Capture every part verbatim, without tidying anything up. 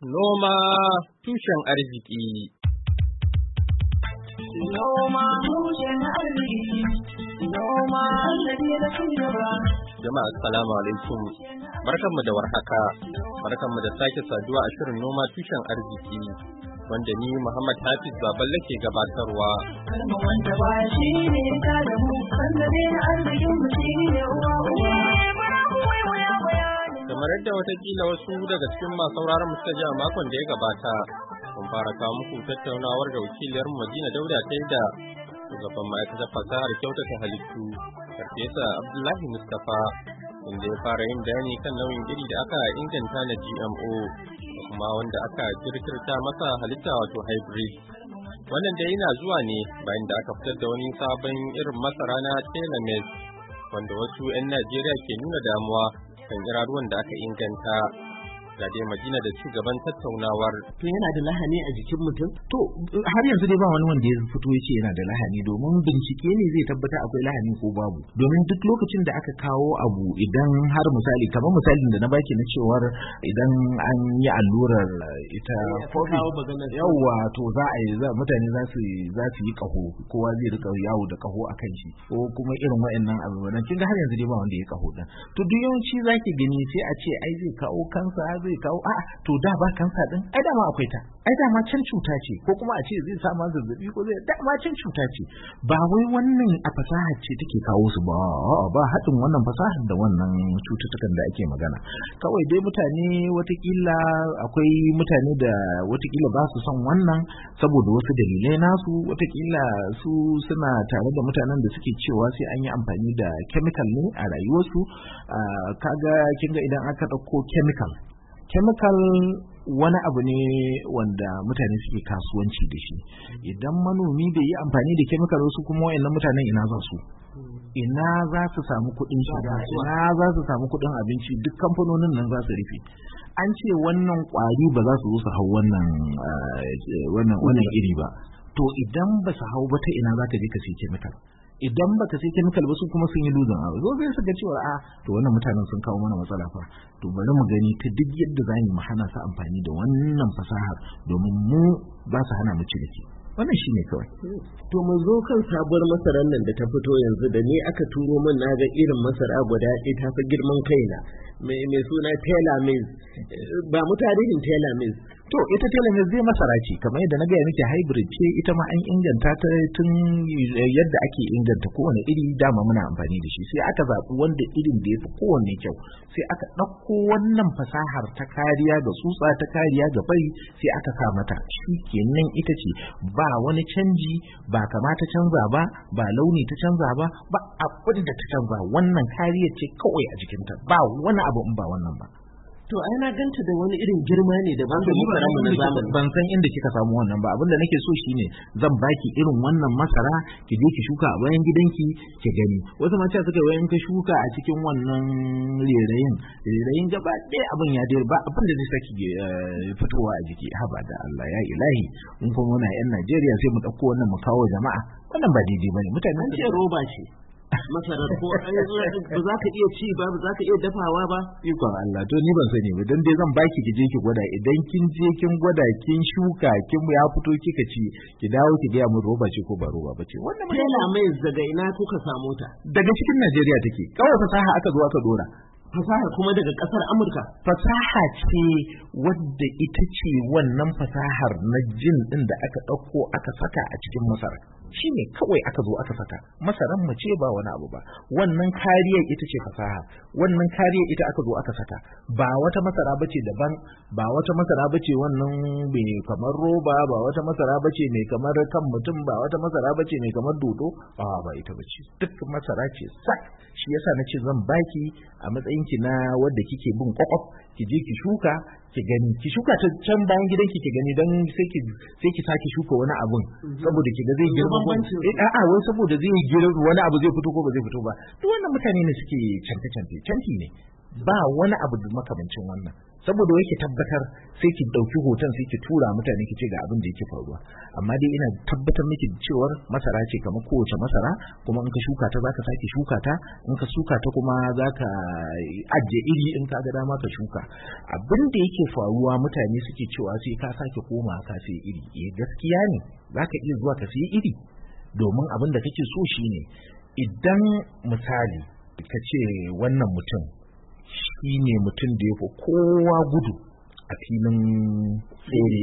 Noma tushen arziki. Noma tushen arziki. Noma sannadi da cigaba. Jama'a assalamu alaikum. Barkanmu da warhaka. Barkanmu da sake saduwa a shirin noma tushen arziki. Wanda ni Muhammad Hafiz Baballe ke gabatarwa. Kalma wanda ba shi ne ta da mu, sannadi da arzikin mu shi ne uwa uwa. Kamar yadda watakila wasu daga cikin masu sauraron mu suka ji a makon da ya gabata, mun fara kawo muku tattaunawar da wakiliyar Madina Dauda ta yi da shugaban ma'aikatar fasahar kyautata halittu, Farfesa Abdullahi Mustapha, inda ya fara yin bayani kan nau'in iri da aka inganta na G M O da kuma wanda aka kirkirta masa halitta wato hybrid. Wannan da yana zuwa ne bayan da aka fitar da wani sabon irin masara na Telemes, wanda wasu 'yan Najeriya ke nuna damuwa kan iraruwan da aka inganta. Ga dai Madina da shugaban tattaunawar. To yana da lahani a jikin mutum? To har yanzu dai ba wani wanda ya fito ya ce yana da lahani, domin bincike ne zai tabbata akwai lahani ko babu. Domin duk lokacin da aka kawo abu, idan har misali kamar misalin da na baki na cewar idan an yi allurar ita COVID, yawwa to za a yi za mutane za su za su yi kaho, kowa zai rika yawo da kaho akan shi, ko kuma irin wayannan abubuwan. Kin ga har yanzu dai ba wanda ya kaho din. To duk yawanci zaki gani sai a ce ai zai kawo kansa zai kawo a to da ba kansa din ai da ma akwai ta ai da ma can cuta ce, ko kuma a ce zai sa ma zazzabi ko zai da ma can cuta ce. Ba wai wannan a fasahar ce take kawo su ba, ba haɗin wannan fasahar da wannan cututtukan da ake magana. Kawai dai mutane watakila akwai mutane da watakila ba su son wannan saboda wasu dalilai nasu, watakila su suna tare da mutanen da suke cewa sai an yi amfani da chemical ne a rayuwarsu. Kaga kinga idan aka ɗauko chemical chemical wani abu ne wanda mutane suke kasuwanci da shi. Idan manomi bai yi amfani da chemical, wasu kuma wayannan mutanen ina za su ina za su samu kuɗin shiga, ina za su samu kuɗin abinci, duk kamfanonin nan za su rufe. An ce wannan ƙwari ba za su zo su hau wannan wannan wannan iri ba. To idan ba su hau ba, ta ina za ka je ka sai chemical? Idan baka sai chemical ba, su kuma sun yi luzin abu, zo zai su ga cewa a to wannan mutanen sun kawo mana matsala fa. To bari mu gani ta duk yadda za mu hana su amfani da wannan fasahar, domin mu ba su hana mu ciniki. Wannan shine kawai. To mu zo kan sabuwar masarar nan da ta fito yanzu, da ni aka turo min na ga irin masara guda ɗaya ta fi girman kaina, mai mai suna Telemes. Ba mu tarihin Telemes. To ita Telemes zai masara ce, kamar yadda na gaya miki hybrid ce, ita ma an inganta ta tun yadda ake inganta kowane iri, dama muna amfani da shi. Sai aka zaɓi wanda irin da ya fi kowanne kyau, sai aka ɗauko wannan fasahar ta kariya ga tsutsa, ta kariya ga fari, sai aka sa mata. Shi kenan ita ce, ba wani canji, ba kama ta canza ba, ba launi ta canza ba, ba abin da ta canza. Wannan kariya ce kawai a jikinta, ba wani abu in ba wannan ba. To ai na ganta da wani irin girma ne da ban da mu na zamani. Ban san inda kika samu wannan ba. Abin da nake so shine zan baki irin wannan masara, ki je ki shuka a bayan gidanki ki gani. Wasu mata suka wayan ka shuka a cikin wannan rerayin rerayin gaba ɗaya abin ya dai ba abin da zai saki fitowa a jiki. Haba da Allah ya ilahi, in kuma muna yan Najeriya sai mu ɗauko wannan mu kawo jama'a. Wannan ba daidai bane. Mutane an ce roba ce masarar, ko ba za ka iya ci ba, ba za ka iya dafawa ba. Ikon Allah, to ni ban sani ba, dan dai zan baki ki je ki gwada. Idan kin je kin gwada, kin shuka, kin ya fito kika ci, ki dawo ki ga mu roba ce ko ba roba ba ce. Wannan Telemes daga ina kuka samu ta? Daga cikin Najeriya take. Kawai fasaha aka zo aka dora. Fasaha kuma daga kasar Amurka. Fasaha ce wadda ita ce wannan fasahar na jin din da aka ɗauko aka saka a cikin masara. Shi ne kawai aka zo aka saka. Masaran mu ce ba wani abu ba. Wannan kariyar ita ce fasaha. Wannan kariyar ita aka zo aka saka. Ba wata masara bace daban, ba wata masara bace wannan mai kamar roba, ba wata masara bace mai kamar kan mutum, ba wata masara bace mai kamar dodo. A ba ita bace. Duk masara ce sak. Shi yasa nace zan baki a matsayin ki na wadda kike bin kwakwaf, ki je ki shuka ki gani, ki shuka ta can bayan gidanki ki gani, dan sai ki sai ki sake shuka wani abun saboda ki ga zai girma. Eh a'a wai saboda zai girma wani abu zai fito ko ba zai fito ba. Duk wannan mutane ne suke canfe canfe canfi ne. ba wani abu da makamancin wannan. Saboda yake tabbatar sai ki dauki hoton sai ki tura mutane ki ce ga abin da yake faruwa, amma dai ina tabbatar miki cewar masara ce kamar kowace masara, kuma in ka shuka ta zaka sake shuka ta, in ka shuka ta kuma zaka ajiye iri in ka ga dama ka shuka. Abin da yake faruwa mutane suke cewa sai ka sake koma ka sai iri, eh gaskiya ne zaka iya zuwa ka sai iri, domin abin da kake so shine idan misali ka ce wannan mutum shi ne mutum da ya fi kowa gudu a filin tsere,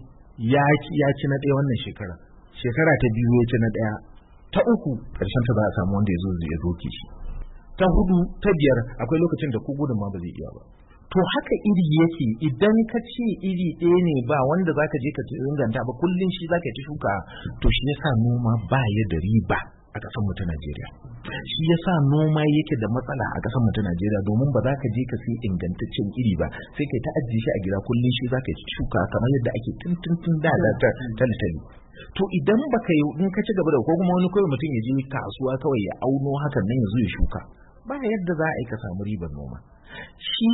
ya ci na ɗaya wannan shekara shekara ta biyu ya ci na ɗaya, ta uku ƙarshen ta za a samu wanda ya zo ya doke shi, ta hudu ta biyar akwai lokacin da ko gudun ma ba zai iya ba. To haka iri yake, idan ka ce iri ɗaya ne ba wanda zaka je ka inganta ba kullum shi zaka ci shuka, to shi yasa noma ba ya da riba a ƙasar mu ta Najeriya. Shi yasa noma yake da matsala a ƙasar mu ta Najeriya, domin ba za ka je ka sai ingantaccen iri ba, sai kai ta ajiye shi a gida kullum shi zaka ci shuka kamar yadda ake tun da da talitali. To idan baka yi in ka ci gaba da ko kuma wani kawai mutum ya je kasuwa kawai ya auno hakan nan ya zo ya shuka, ba yadda za a yi ka samu ribar noma. Shi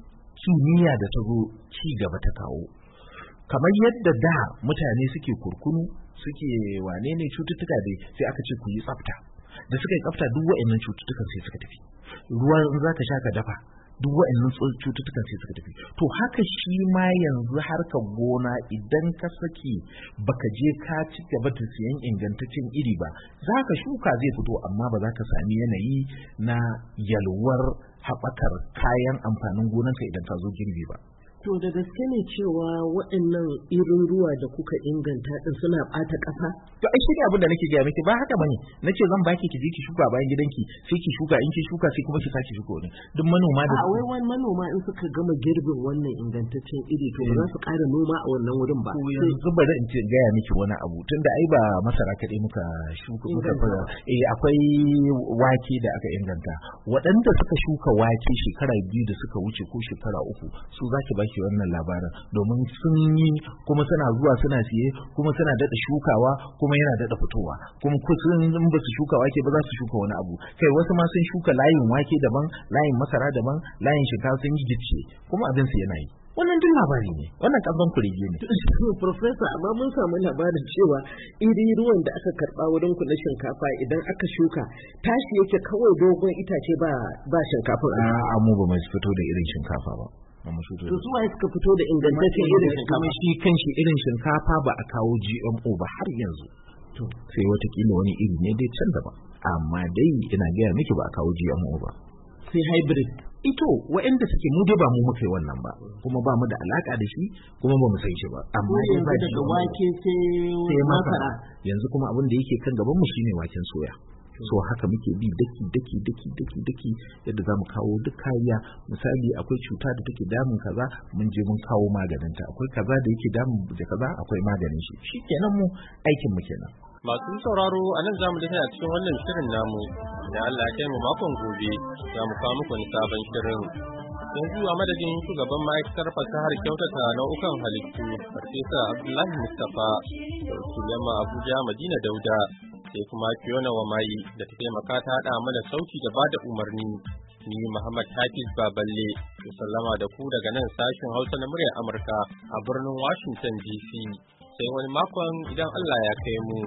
kimiyya da ta zo ci gaba ta kawo, kamar yadda da mutane suke kurkunu suke wane ne cututtuka dai sai aka ce ku yi tsafta, da suka yi tsafta duk wa'annan cututtukan sai suka tafi, ruwa in za ka sha ka dafa duk wa'annan cututtukan sai suka tafi. To haka shi ma yanzu harkar gona idan ka saki baka je ka ci gaba da siyan ingantaccen iri ba, za ka shuka zai fito amma ba za ka sami yanayi na yalwar haɓakar kayan amfanin gonarka idan ka zo girbi ba. To da gaske ne cewa waɗannan irin ruwa da kuka inganta din suna ɓata ƙasa? To ai shi ne abin da nake gaya miki, ba haka bane. Nace zan baki ki je ki shuka bayan gidanki, sai ki shuka, in ki shuka sai kuma ki sake shuka wani. Duk manoma da a wai wani manoma in suka gama girbin wannan ingantaccen iri to ba za su ƙara noma a wannan wurin ba. To yanzu bari in ce gaya miki wani abu, tunda ai ba masara kaɗai muka shuka muka fara. Eh akwai wake da aka inganta. Waɗanda suka shuka wake shekara biyu da suka wuce ko shekara uku su zaki ba ke wannan labarin, domin sun yi kuma suna zuwa suna siye kuma suna daɗa shukawa kuma yana daɗa fitowa, kuma kusan in ba su shuka wake ba za su shuka wani abu, kai wasu ma sun shuka layin wake daban, layin masara daban, layin shinkafa sun yi gicce kuma abin su yana yi. Wannan duk labari ne, wannan ƙazan kurege ne. Profesa, amma mun samu labarin cewa iri ruwan da aka karɓa wurin ku na shinkafa idan aka shuka tashi yake kawai dogon itace ba ba shinkafa. A'a mu ba mai fito da irin shinkafa ba. To su waye suka fito da ingantaccen irin shinkafa? Shi kanshi irin shinkafa ba a kawo G M O ba har yanzu. To sai watakila wani iri ne dai can daban, amma dai ina gaya miki ba a kawo G M O ba. Sai hybrid. Ito waɗanda suke mu dai ba mu muka yi wannan ba, kuma ba mu da alaka da shi, kuma ba mu san shi ba. Amma yanzu daga wake sai masara. Yanzu kuma abin da yake kan gaban mu shine waken soya. So haka muke bi daki daki daki daki daki yadda zamu kawo duk kariya. Misali akwai cuta da take damun kaza, mun je mun kawo maganin ta. Akwai kaza da yake damun da kaza, akwai maganin shi. Shikenan mu aikin mu kenan. Masu sauraro a nan zamu dace a cikin wannan shirin namu, da Allah ya kai mu makon gobe za mu kawo muku sabon shirin. Yanzu a madadin shugaban ma'aikatar fasahar kyautata nau'ukan halittu Farfesa Abdullahi Mustapha da wakilin Abuja Madina Dauda, sai kuma Fiona Wamayi da ta taimaka ta haɗa mana sauti da bada umarni. Ni Muhammad Hafiz Baballe ke sallama da ku daga nan sashen Hausa na muryar Amurka a birnin Washington D C. Sai wani makon idan Allah ya kai mu.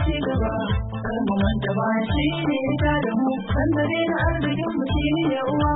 Manta ba shi ne ta da mu, sanda dai na arzikin mu shi ne uwa.